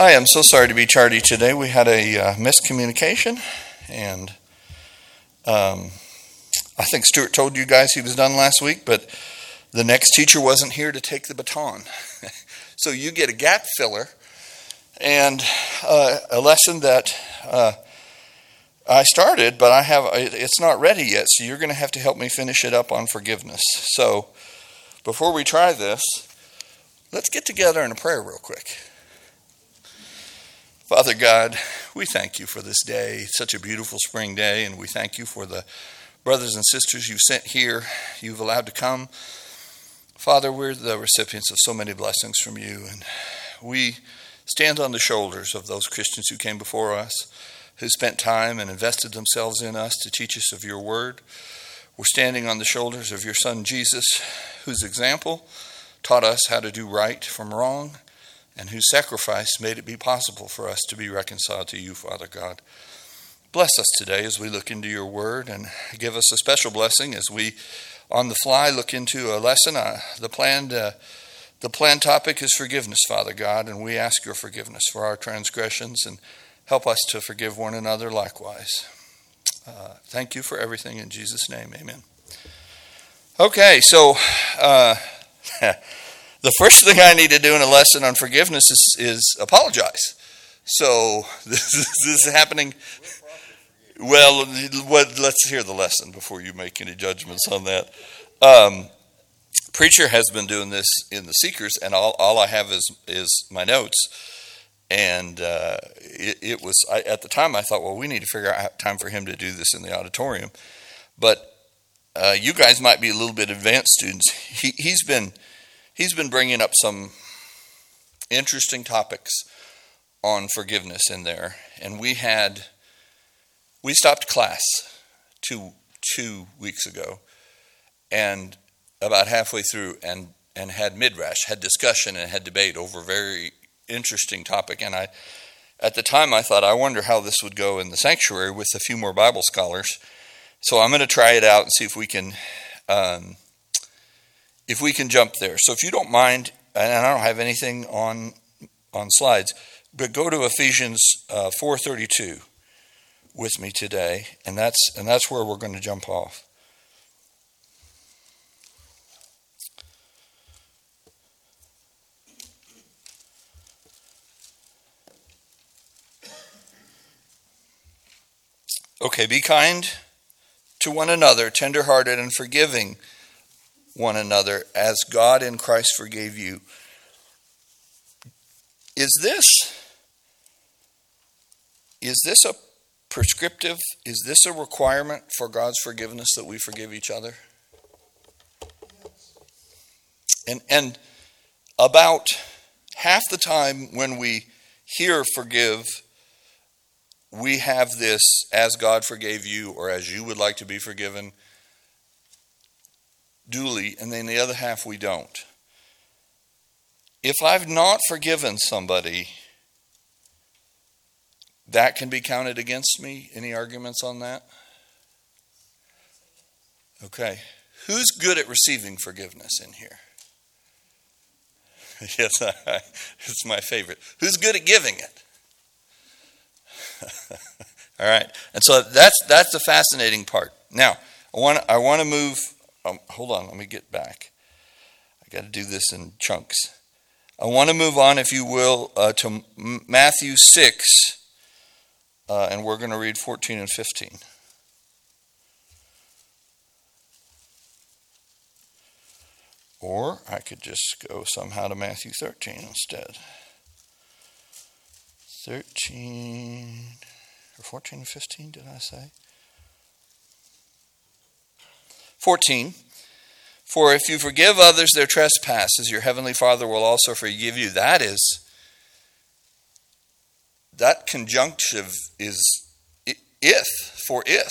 I am so sorry to be tardy today. We had a miscommunication, and I think Stuart told you guys he was done last week, but the next teacher wasn't here to take the baton. So you get a gap filler and a lesson that I started, but it's not ready yet, so you're going to have to help me finish it up on forgiveness. So before we try this, let's get together in a prayer real quick. Father God, we thank you for this day. It's such a beautiful spring day, and we thank you for the brothers and sisters you've sent here, you've allowed to come. Father, we're the recipients of so many blessings from you, and we stand on the shoulders of those Christians who came before us, who spent time and invested themselves in us to teach us of your word. We're standing on the shoulders of your Son Jesus, whose example taught us how to do right from wrong, and whose sacrifice made it be possible for us to be reconciled to you, Father God. Bless us today as we look into your word, and give us a special blessing as we, on the fly, look into a lesson. The planned topic is forgiveness, Father God, and we ask your forgiveness for our transgressions, and help us to forgive one another likewise. Thank you for everything in Jesus' name, amen. Okay, so the first thing I need to do in a lesson on forgiveness is apologize. So this is happening. Well, let's hear the lesson before you make any judgments on that. Preacher has been doing this in the Seekers, and all I have is my notes. And it was at the time I thought, well, we need to figure out time for him to do this in the auditorium. But you guys might be a little bit advanced students. He's been bringing up some interesting topics on forgiveness in there, and we stopped class two weeks ago, and about halfway through, and had midrash, had discussion, and had debate over a very interesting topic. And at the time, I thought, I wonder how this would go in the sanctuary with a few more Bible scholars. So I'm going to try it out and see if we can jump there. So if you don't mind, and I don't have anything on slides, but go to Ephesians 4:32 with me today, and that's where we're going to jump off. Okay, be kind to one another, tender-hearted and forgiving one another as God in Christ forgave you. Is this a prescriptive, is this a requirement for God's forgiveness that we forgive each other? And about half the time when we hear forgive, we have this as God forgave you, or as you would like to be forgiven, duly, and then the other half we don't. If I've not forgiven somebody, that can be counted against me. Any arguments on that? Okay. Who's good at receiving forgiveness in here? Yes, it's my favorite. Who's good at giving it? All right. And so that's the fascinating part. Now, I want to move. Hold on. Let me get back. I got to do this in chunks. I want to move on, if you will, to Matthew 6, and we're going to read 14 and 15. Or I could just go somehow to Matthew 13 instead. 13 or 14 and 15, did I say? 14. For if you forgive others their trespasses, your heavenly Father will also forgive you. That conjunctive is if, for if.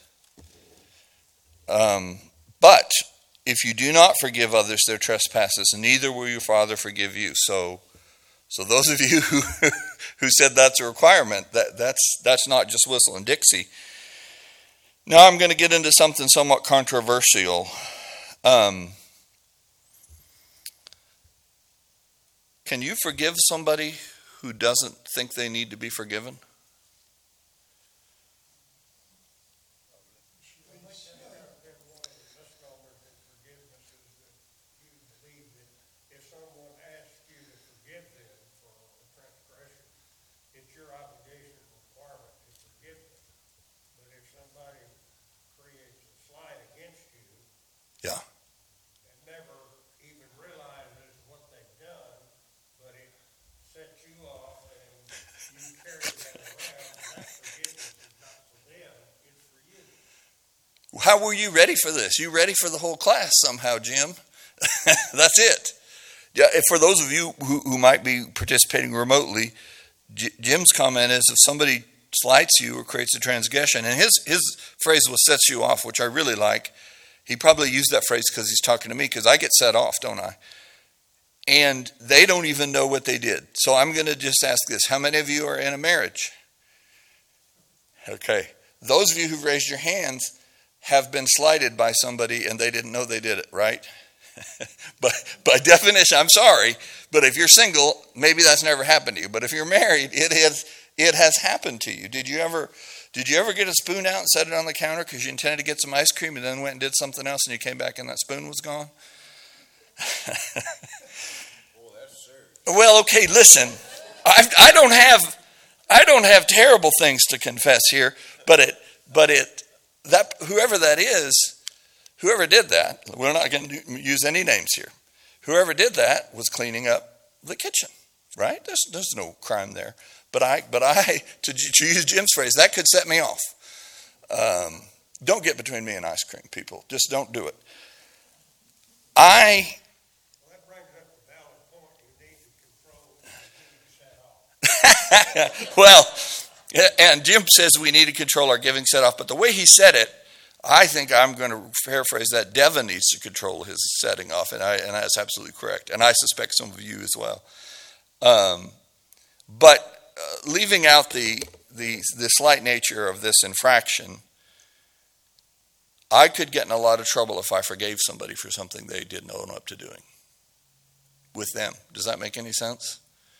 But if you do not forgive others their trespasses, neither will your Father forgive you. So those of you who said that's a requirement, that's not just whistle and Dixie. Now I'm going to get into something somewhat controversial. Can you forgive somebody who doesn't think they need to be forgiven? Yeah. How were you ready for this? You ready for the whole class somehow, Jim? That's it. Yeah. For those of you who might be participating remotely, Jim's comment is if somebody slights you or creates a transgression, and his phrase was sets you off, which I really like. He probably used that phrase because he's talking to me, because I get set off, don't I? And they don't even know what they did. So I'm going to just ask this. How many of you are in a marriage? Okay. Those of you who've raised your hands have been slighted by somebody and they didn't know they did it, right? But by definition, I'm sorry, but if you're single, maybe that's never happened to you. But if you're married, it has happened to you. Did you ever get a spoon out and set it on the counter because you intended to get some ice cream and then went and did something else and you came back and that spoon was gone? Well, okay, listen. I don't have terrible things to confess here, but whoever that is, whoever did that, we're not going to use any names here. Whoever did that was cleaning up the kitchen, right? There's no crime there. But I, to use Jim's phrase, that could set me off. Don't get between me and ice cream, people. Just don't do it. That brings up a valid point. You need to control giving set off. Well, and Jim says we need to control our giving set off, but the way he said it, I think I'm going to paraphrase that. Devin needs to control his setting off, and that's absolutely correct. And I suspect some of you as well. But leaving out the slight nature of this infraction, I could get in a lot of trouble if I forgave somebody for something they didn't own up to doing with them. Does that make any sense?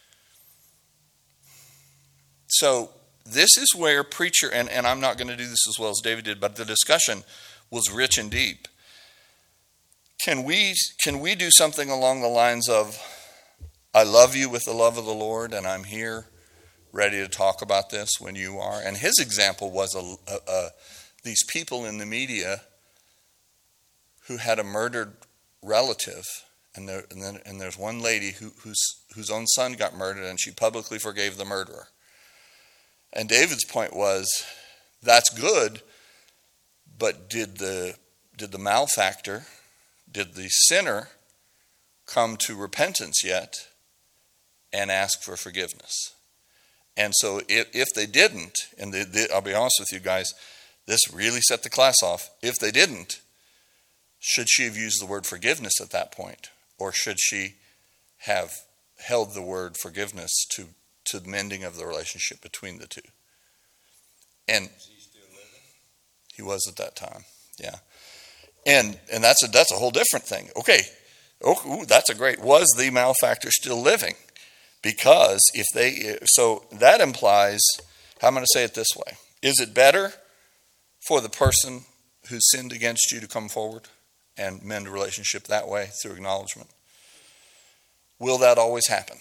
So this is where preacher, and I'm not going to do this as well as David did, but the discussion was rich and deep. Can we do something along the lines of, I love you with the love of the Lord, and I'm here ready to talk about this when you are? And his example was these people in the media who had a murdered relative, and there's one lady whose own son got murdered, and she publicly forgave the murderer. And David's point was, that's good, but did the malefactor, did the sinner come to repentance yet and ask for forgiveness? And so if they didn't, and I'll be honest with you guys, this really set the class off. If they didn't, should she have used the word forgiveness at that point? Or should she have held the word forgiveness to the mending of the relationship between the two? And is he still living? He was at that time, yeah. And that's a whole different thing. Okay, that's a great. Was the malefactor still living? Because so that implies, how I'm going to say it this way: is it better for the person who sinned against you to come forward and mend a relationship that way through acknowledgement? Will that always happen?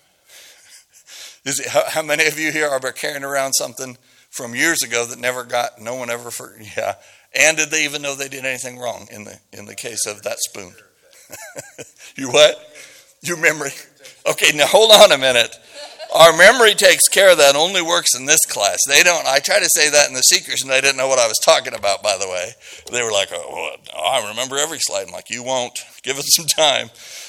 How many of you here are carrying around something from years ago that no one ever, yeah. And did they even know they did anything wrong in the case of that spoon? You what? Your memory? Okay, now hold on a minute. Our memory takes care of that, only works in this class. They don't. I try to say that in the Seekers, and they didn't know what I was talking about, by the way. They were like, oh, well, I remember every slide. I'm like, you won't. Give us some time.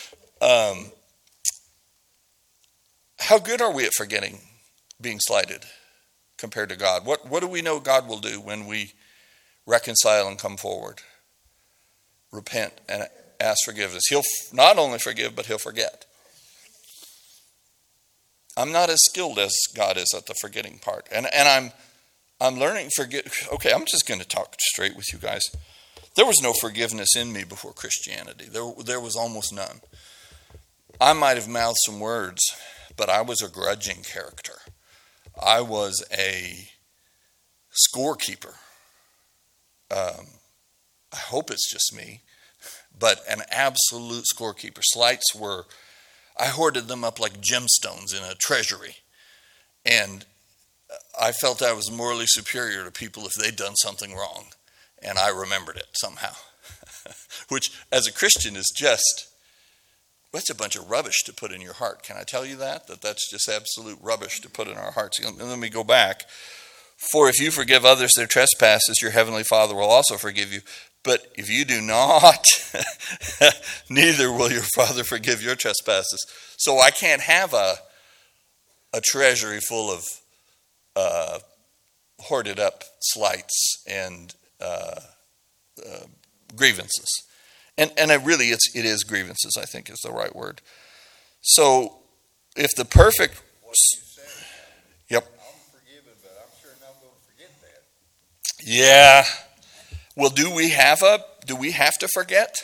How good are we at forgetting being slighted compared to God? What do we know God will do when we reconcile and come forward, repent, and ask forgiveness? He'll not only forgive, but he'll forget. I'm not as skilled as God is at the forgetting part. And I'm learning forget. Okay, I'm just going to talk straight with you guys. There was no forgiveness in me before Christianity. There was almost none. I might have mouthed some words, but I was a grudging character. I was a scorekeeper. I hope it's just me, but an absolute scorekeeper. Slights were, I hoarded them up like gemstones in a treasury. And I felt I was morally superior to people if they'd done something wrong. And I remembered it somehow. Which, as a Christian, is just, that's a bunch of rubbish to put in your heart. Can I tell you that? That's just absolute rubbish to put in our hearts. And let me go back. For if you forgive others their trespasses, your heavenly Father will also forgive you. But if you do not, neither will your Father forgive your trespasses. So I can't have a treasury full of hoarded up slights and grievances. And it is grievances, I think is the right word. So if the perfect... What you said, yep. I'm forgiven, but I'm sure not going to forget that. Yeah. Well, do we have to forget?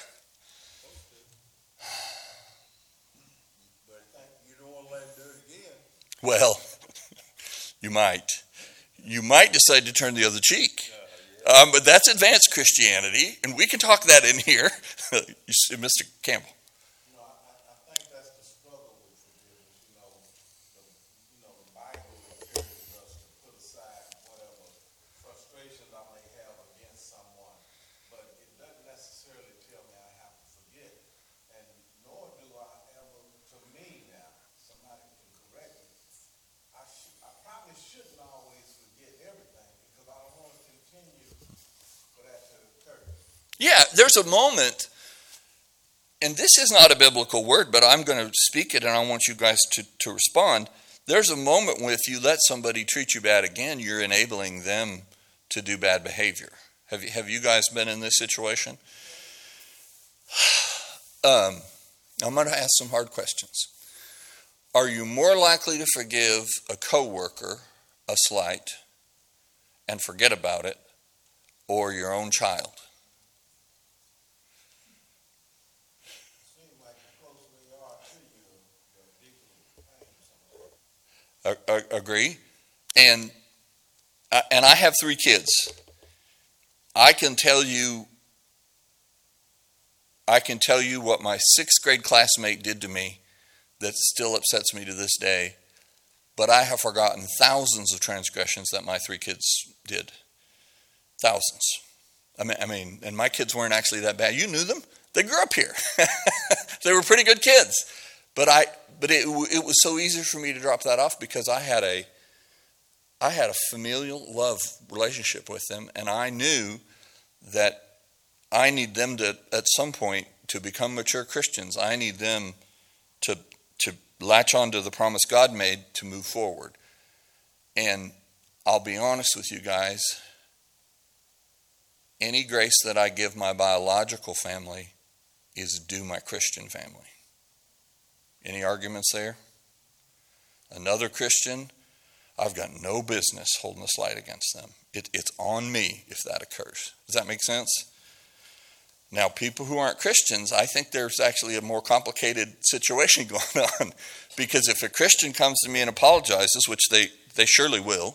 But you don't want to let him do it again. Well, you might. You might decide to turn the other cheek. But that's advanced Christianity, and we can talk that in here. Mr. Campbell. I think that's the struggle with forgiveness. The Bible encourages us to put aside whatever frustrations I may have against someone, but it doesn't necessarily tell me I have to forget. And nor do I ever, to me now, somebody can correct me, I probably shouldn't always forget everything because I don't want to continue for that to occur. Yeah, there's a moment, and this is not a biblical word, but I'm going to speak it, and I want you guys to respond. There's a moment when if you let somebody treat you bad again, you're enabling them to do bad behavior. Have you guys been in this situation? I'm going to ask some hard questions. Are you more likely to forgive a coworker a slight and forget about it, or your own child? Agree? And I have 3 kids. I can tell you what my 6th grade classmate did to me that still upsets me to this day. But I have forgotten thousands of transgressions that my 3 kids did. Thousands. I mean, and my kids weren't actually that bad. You knew them. They grew up here. They were pretty good kids. But it was so easy for me to drop that off because I had a familial love relationship with them, and I knew that I need them to, at some point, to become mature Christians. I need them to latch on to the promise God made to move forward. And I'll be honest with you guys, any grace that I give my biological family is due my Christian family. Any arguments there? Another Christian, I've got no business holding a slight against them. It's on me if that occurs. Does that make sense? Now, people who aren't Christians, I think there's actually a more complicated situation going on. Because if a Christian comes to me and apologizes, which they surely will,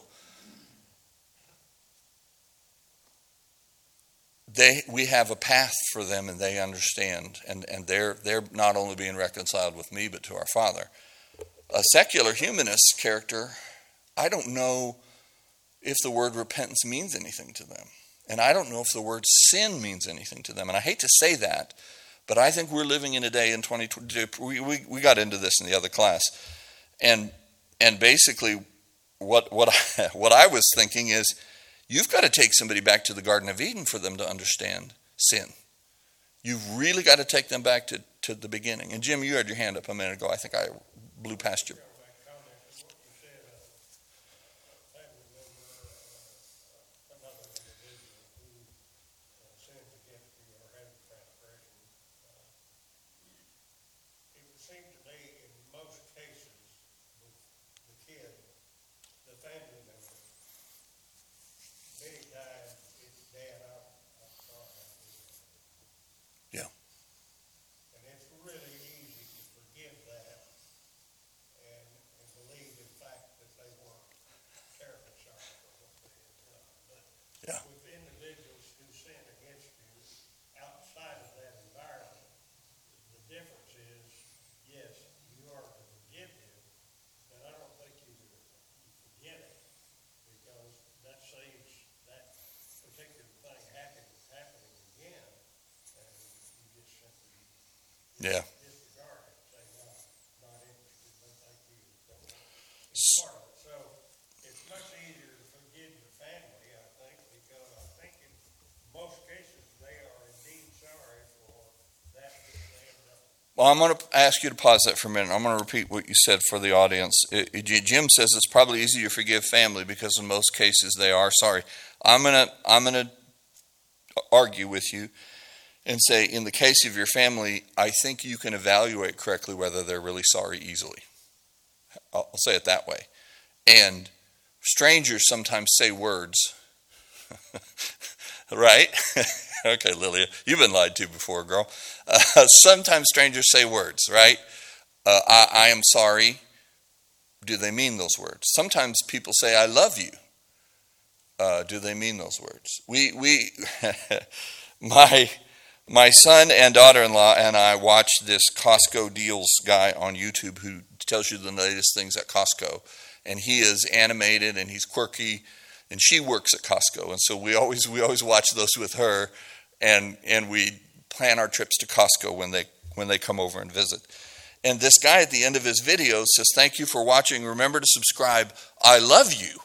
we have a path for them and they understand. And they're not only being reconciled with me, but to our Father. A secular humanist character, I don't know if the word repentance means anything to them. And I don't know if the word sin means anything to them. And I hate to say that, but I think we're living in a day in 2022. We got into this in the other class. And basically what I was thinking is you've got to take somebody back to the Garden of Eden for them to understand sin. You've really got to take them back to the beginning. And Jim, you had your hand up a minute ago. I think I blew past you. Yeah. disregard it, say, no, not interested, no thank you. It's part of it. So it's much easier to forgive your family, I think, because I think in most cases they are indeed sorry for that which they have done. Well, I'm going to ask you to pause that for a minute. I'm going to repeat what you said for the audience. Jim says it's probably easier to forgive family because in most cases they are sorry. I'm going to argue with you and say in the case of your family, I think you can evaluate correctly whether they're really sorry easily. I'll say it that way. And strangers sometimes say words. Right? Okay, Lilia, you've been lied to before, girl. Sometimes strangers say words, right? I am sorry. Do they mean those words? Sometimes people say, I love you. Do they mean those words? My son and daughter-in-law and I watched this Costco deals guy on YouTube who tells you the latest things at Costco. And he is animated and he's quirky. And she works at Costco. And so we always watch those with her. And we plan our trips to Costco when they come over and visit. And this guy at the end of his video says, thank you for watching. Remember to subscribe. I love you.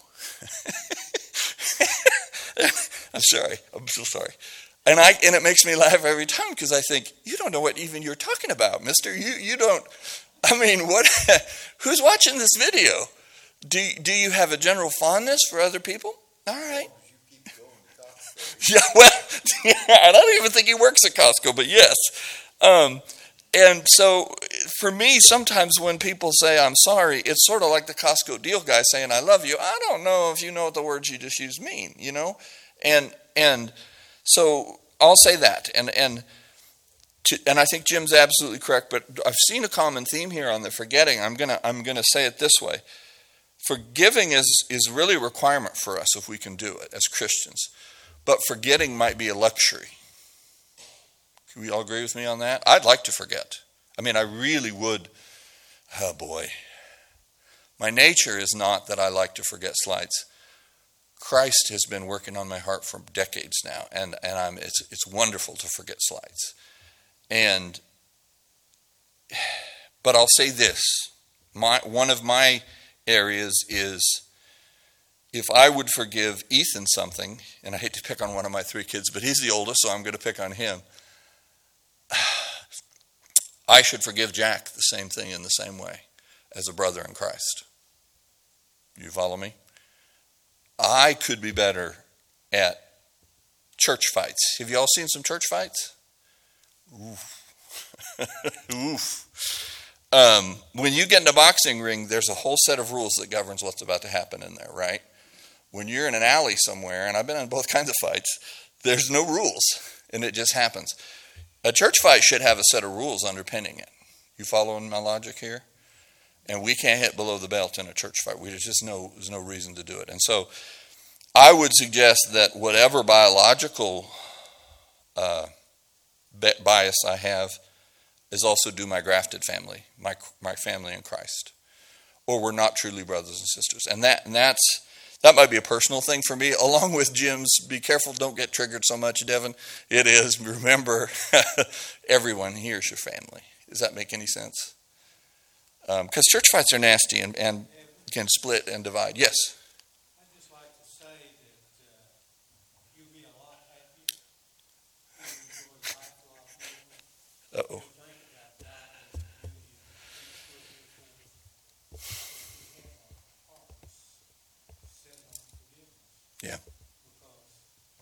I'm sorry. I'm so sorry. And it makes me laugh every time because I think, you don't know what even you're talking about, mister. You don't, I mean, what? Who's watching this video? Do you have a general fondness for other people? All right. Yeah, well, yeah, I don't even think he works at Costco, but yes. And so for me, sometimes when people say I'm sorry, it's sort of like the Costco deal guy saying I love you. I don't know if you know what the words you just used mean, you know? And so I'll say that. And I think Jim's absolutely correct, but I've seen a common theme here on the forgetting. I'm gonna say it this way. Forgiving is really a requirement for us if we can do it as Christians. But forgetting might be a luxury. Can we all agree with me on that? I'd like to forget. I mean, I really would. Oh, boy. My nature is not that I like to forget slides. Christ has been working on my heart for decades now, and it's wonderful to forget slides. But I'll say this. One of my areas is if I would forgive Ethan something, and I hate to pick on one of my 3 kids, but he's the oldest, so I'm going to pick on him. I should forgive Jack the same thing in the same way as a brother in Christ. You follow me? I could be better at church fights. Have you all seen some church fights? Oof. Oof. When you get in a boxing ring, there's a whole set of rules that governs what's about to happen in there, right? When you're in an alley somewhere, and I've been in both kinds of fights, there's no rules, and it just happens. A church fight should have a set of rules underpinning it. You following my logic here? And we can't hit below the belt in a church fight. There's no reason to do it. And so I would suggest that whatever biological bias I have is also due my grafted family, my family in Christ. Or we're not truly brothers and sisters. And that might be a personal thing for me, along with Jim's, be careful, don't get triggered so much, Devin. It is, remember, everyone here is your family. Does that make any sense? Because church fights are nasty and can split and divide. Yes? I'd just like to say that you'll be a lot happier. You'll enjoy life a lot more. Uh-oh. Think about that and Yeah. because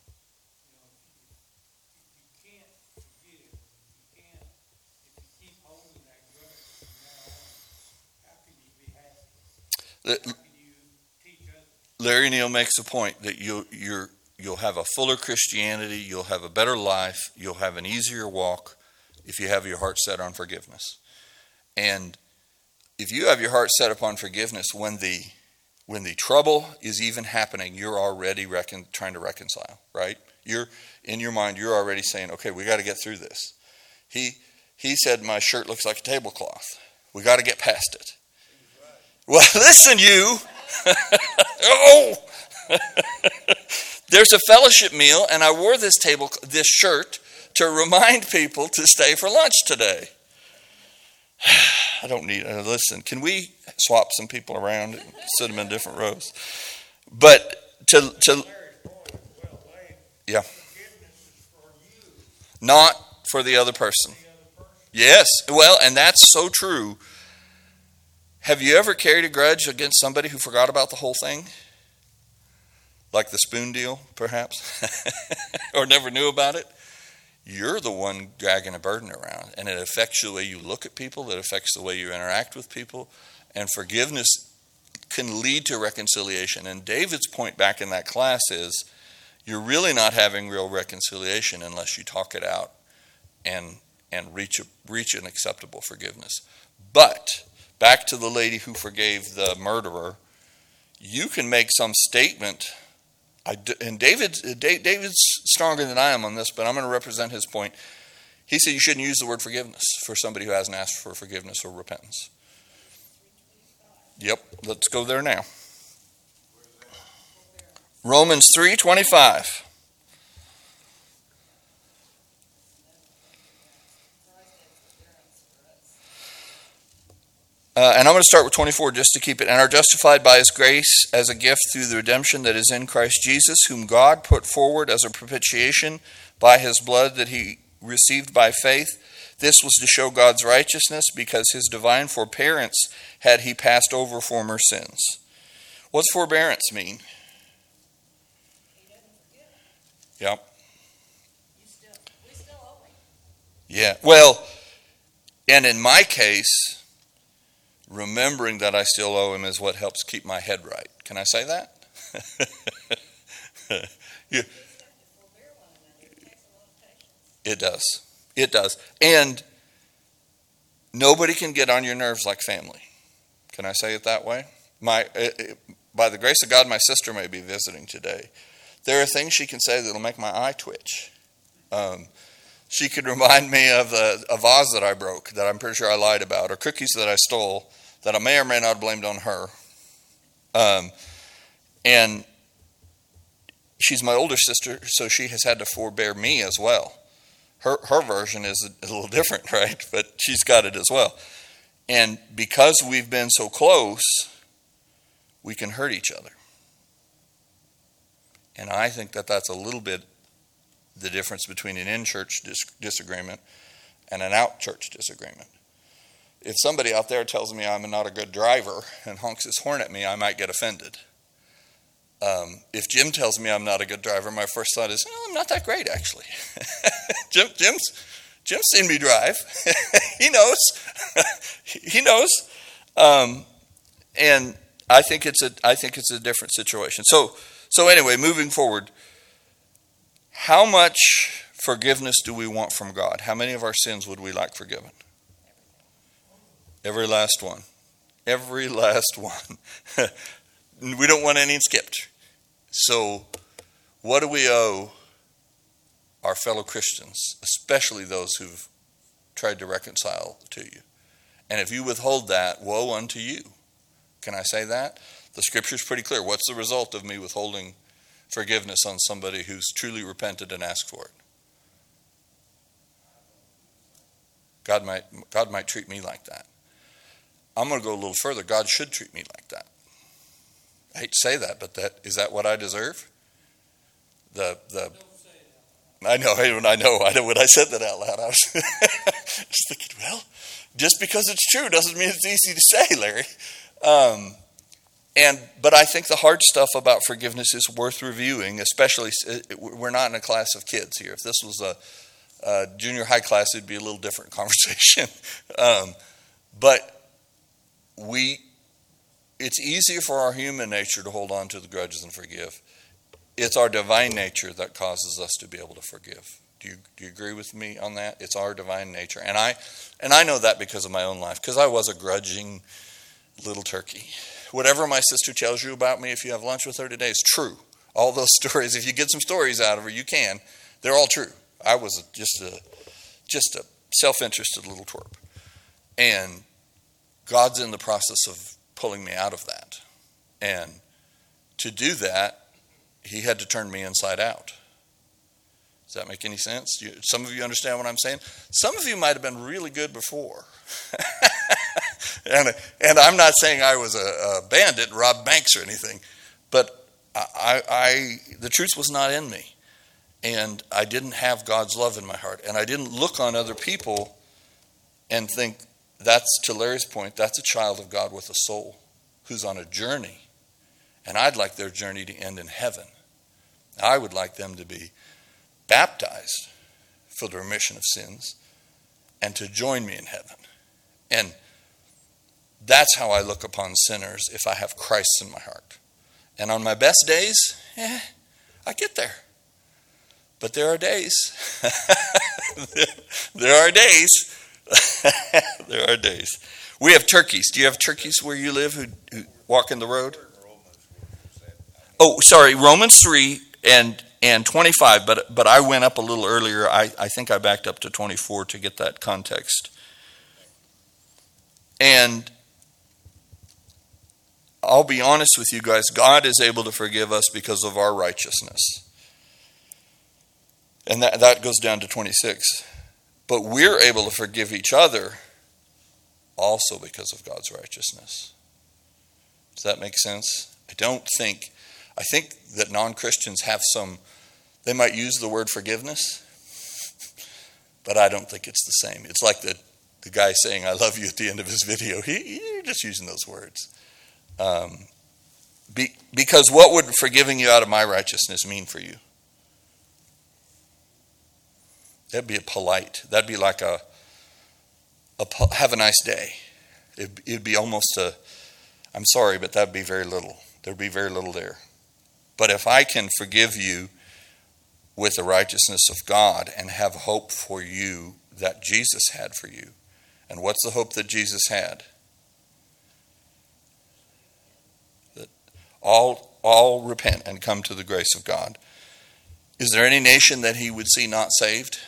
if you can't forgive, if you keep holding that grudge from now on, how can you be happy? How can you teach others? Larry Neal makes a point that you'll have a fuller Christianity, you'll have a better life, you'll have an easier walk if you have your heart set on forgiveness. And if you have your heart set upon forgiveness, when the trouble is even happening, you're already trying to reconcile, right? You're in your mind, you're already saying, okay, we got to get through this. He said, my shirt looks like a tablecloth. We got to get past it. Well, listen, you. Oh, there's a fellowship meal, and I wore this shirt to remind people to stay for lunch today. I don't need, listen, can we swap some people around and sit them in different rows? But to Larry's point is well made. yeah, Forgiveness is for you, not for the other person. the other person. Yes, well, and that's so true. Have you ever carried a grudge against somebody who forgot about the whole thing? Like the spoon deal, perhaps? Or never knew about it? You're the one dragging a burden around, and it affects the way you look at people, it affects the way you interact with people, and forgiveness can lead to reconciliation. And David's point back in that class is, you're really not having real reconciliation unless you talk it out and reach an acceptable forgiveness. But back to the lady who forgave the murderer, you can make some statement. And David's stronger than I am on this, but I'm going to represent his point. He said you shouldn't use the word forgiveness for somebody who hasn't asked for forgiveness or repentance. Yep, let's go there now. Romans 3:25. And I'm going to start with 24 just to keep it. And are justified by his grace as a gift through the redemption that is in Christ Jesus, whom God put forward as a propitiation by his blood that he received by faith. This was to show God's righteousness, because his divine forbearance had he passed over former sins. What's forbearance mean? Yep. We still owe him. Yeah. Well, and in my case, remembering that I still owe him is what helps keep my head right. Can I say that? Yeah. It does. It does. And nobody can get on your nerves like family. Can I say it that way? By the grace of God, my sister may be visiting today. There are things she can say that will make my eye twitch. She could remind me of a vase that I broke that I'm pretty sure I lied about, or cookies that I stole that I may or may not have blamed on her. And she's my older sister, so she has had to forbear me as well. Her version is a little different, right? But she's got it as well. And because we've been so close, we can hurt each other. And I think that that's a little bit the difference between an in-church disagreement and an out-church disagreement. If somebody out there tells me I'm not a good driver and honks his horn at me, I might get offended. If Jim tells me I'm not a good driver, my first thought is, I'm not that great, actually. Jim's seen me drive. He knows. He knows. And I think it's a different situation. So anyway, moving forward, how much forgiveness do we want from God? How many of our sins would we like forgiven? Every last one. Every last one. We don't want any skipped. So what do we owe our fellow Christians, especially those who've tried to reconcile to you? And if you withhold that, woe unto you. Can I say that? The scripture's pretty clear. What's the result of me withholding forgiveness on somebody who's truly repented and asked for it? God might treat me like that. I'm going to go a little further. God should treat me like that. I hate to say that, but is that what I deserve? I know when I said that out loud, I was just thinking, well, just because it's true doesn't mean it's easy to say, Larry. But I think the hard stuff about forgiveness is worth reviewing, especially we're not in a class of kids here. If this was a junior high class, it'd be a little different conversation. But it's easier for our human nature to hold on to the grudges and forgive. It's our divine nature that causes us to be able to forgive. Do you agree with me on that? It's our divine nature. And I know that because of my own life, because I was a grudging little turkey. Whatever my sister tells you about me, if you have lunch with her today, is true. All those stories, if you get some stories out of her, you can. They're all true. I was just a self-interested little twerp. And God's in the process of pulling me out of that. And to do that, he had to turn me inside out. Does that make any sense? Some of you understand what I'm saying? Some of you might have been really good before. and I'm not saying I was a bandit, robbed banks or anything, but the truth was not in me. And I didn't have God's love in my heart. And I didn't look on other people and think, that's, to Larry's point, that's a child of God with a soul who's on a journey. And I'd like their journey to end in heaven. I would like them to be baptized for the remission of sins and to join me in heaven. And that's how I look upon sinners if I have Christ in my heart. And on my best days, I get there. But there are days. There are days. There are days. We have turkeys. Do you have turkeys where you live who walk in the road? Oh, sorry, Romans 3 and 25, but I went up a little earlier. I think I backed up to 24 to get that context. And I'll be honest with you guys, God is able to forgive us because of our righteousness. And that goes down to 26. But we're able to forgive each other also because of God's righteousness. Does that make sense? I think that non-Christians have they might use the word forgiveness, but I don't think it's the same. It's like the guy saying, I love you at the end of his video. You're just using those words. Because what would forgiving you out of my righteousness mean for you? That'd be that'd be like a have a nice day. It'd be almost I'm sorry, but that'd be very little. There'd be very little there. But if I can forgive you with the righteousness of God and have hope for you that Jesus had for you, and what's the hope that Jesus had? That all repent and come to the grace of God. Is there any nation that he would see not saved?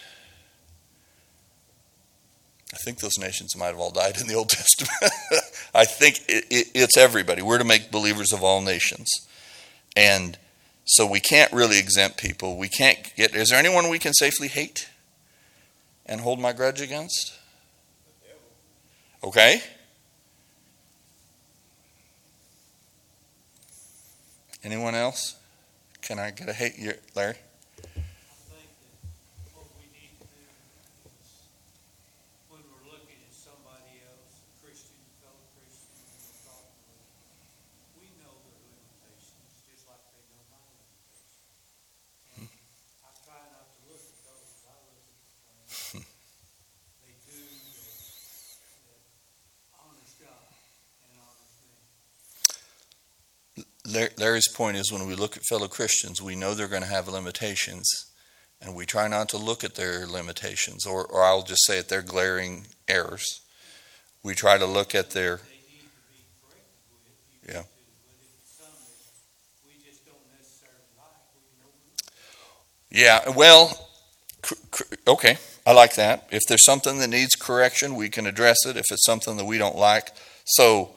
I think those nations might have all died in the Old Testament. I think it's everybody. We're to make believers of all nations. And so we can't really exempt people. Is there anyone we can safely hate and hold my grudge against? Okay. Anyone else? Can I get a hate? Larry? Larry's point is when we look at fellow Christians, we know they're going to have limitations, and we try not to look at their limitations, or I'll just say it, their glaring errors. We try to look at their... Yeah. Yeah, well, okay, I like that. If there's something that needs correction, we can address it if it's something that we don't like. So,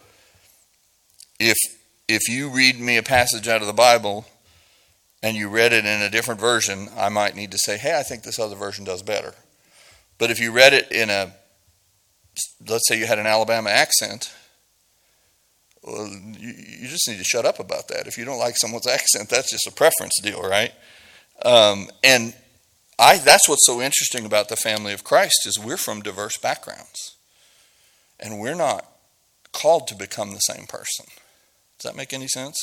if you read me a passage out of the Bible and you read it in a different version, I might need to say, hey, I think this other version does better. But if you read it in let's say you had an Alabama accent, well, you just need to shut up about that. If you don't like someone's accent, that's just a preference deal, right? And that's what's so interesting about the family of Christ is we're from diverse backgrounds. And we're not called to become the same person. Does that make any sense?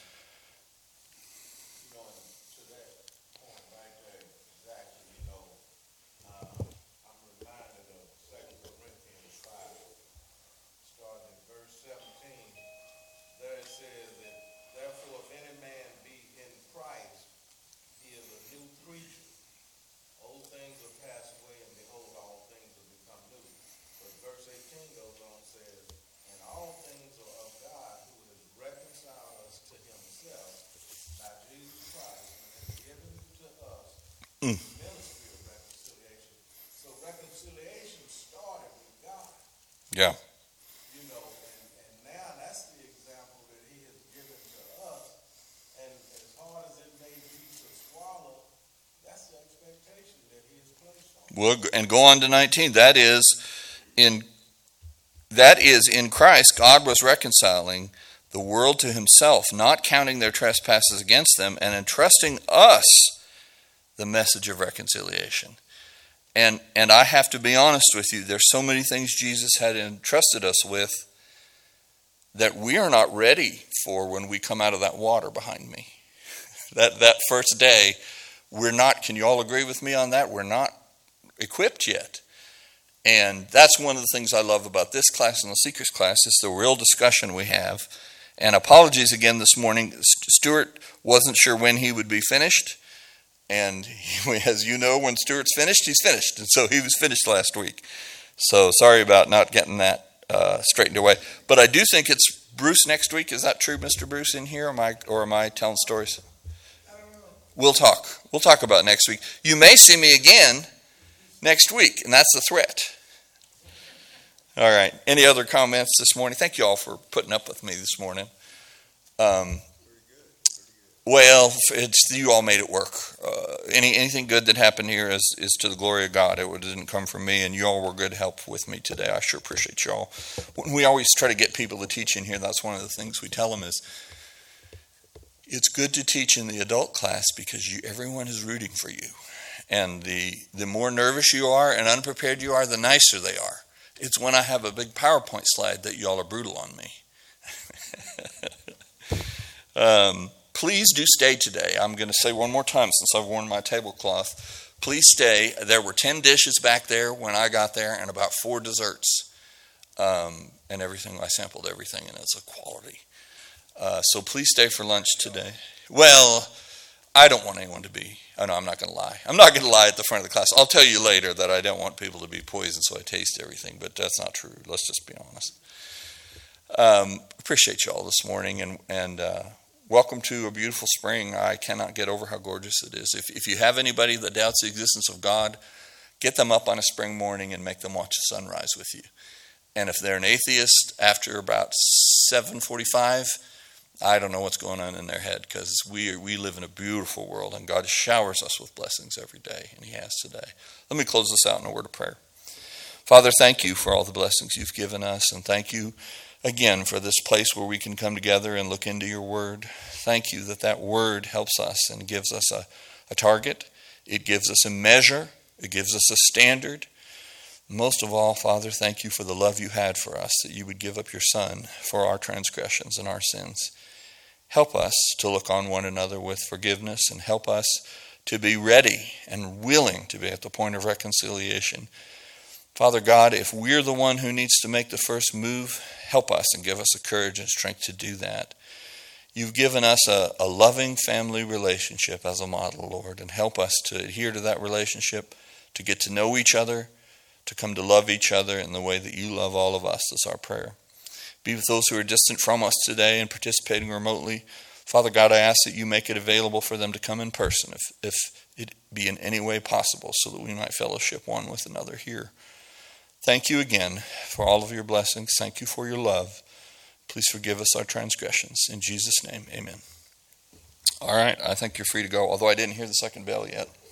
To that point right there, exactly, I'm reminded of 2 Corinthians 5, starting at verse 17. There it says that, therefore, if any man be in Christ, he is a new creature. Old things are passed away, and behold, all things have become new. But verse 18 goes on and says, and all things are of God, who has reconciled us to himself by Jesus Christ, and has given to us the ministry of reconciliation. So reconciliation started with God. Yeah. And now that's the example that he has given to us. And as hard as it may be to swallow, that's the expectation. and go on to 19. That is in Christ, God was reconciling the world to himself, not counting their trespasses against them, and entrusting us the message of reconciliation. And I have to be honest with you, there's so many things Jesus had entrusted us with that we are not ready for when we come out of that water behind me. That first day, we're not, can you all agree with me on that? We're not equipped yet. And that's one of the things I love about this class and the Seekers class is the real discussion we have. And apologies again this morning. Stuart wasn't sure when he would be finished. And as you know, when Stuart's finished, he's finished. And so he was finished last week. So sorry about not getting that straightened away. But I do think it's Bruce next week. Is that true, Mr. Bruce, in here? Or am I telling stories? I don't know. We'll talk. We'll talk about it next week. You may see me again next week, and that's the threat. All right. Any other comments this morning? Thank you all for putting up with me this morning. Well, you all made it work. Anything good that happened here is to the glory of God. It didn't come from me, and you all were good help with me today. I sure appreciate you all. We always try to get people to teach in here. That's one of the things we tell them is it's good to teach in the adult class because everyone is rooting for you. And the more nervous you are and unprepared you are, the nicer they are. It's when I have a big PowerPoint slide that you all are brutal on me. Please do stay today. I'm going to say one more time since I've worn my tablecloth. Please stay. There were 10 dishes back there when I got there and about 4 desserts and everything. I sampled everything and it's a quality. So please stay for lunch today. Well, I don't want anyone to be. Oh, no, I'm not going to lie. I'm not going to lie at the front of the class. I'll tell you later that I don't want people to be poisoned so I taste everything, but that's not true. Let's just be honest. Appreciate you all this morning and welcome to a beautiful spring. I cannot get over how gorgeous it is. If you have anybody that doubts the existence of God, get them up on a spring morning and make them watch the sunrise with you. And if they're an atheist, after about 7:45, I don't know what's going on in their head because we live in a beautiful world and God showers us with blessings every day, and he has today. Let me close this out in a word of prayer. Father, thank you for all the blessings you've given us, and thank you again for this place where we can come together and look into your word. Thank you that word helps us and gives us a target. It gives us a measure. It gives us a standard. Most of all, Father, thank you for the love you had for us, that you would give up your Son for our transgressions and our sins. Help us to look on one another with forgiveness, and help us to be ready and willing to be at the point of reconciliation. Father God, if we're the one who needs to make the first move, help us and give us the courage and strength to do that. You've given us a loving family relationship as a model, Lord, and help us to adhere to that relationship, to get to know each other, to come to love each other in the way that you love all of us. That's our prayer. Be with those who are distant from us today and participating remotely. Father God, I ask that you make it available for them to come in person if it be in any way possible, so that we might fellowship one with another here. Thank you again for all of your blessings. Thank you for your love. Please forgive us our transgressions. In Jesus' name, amen. All right, I think you're free to go, although I didn't hear the second bell yet.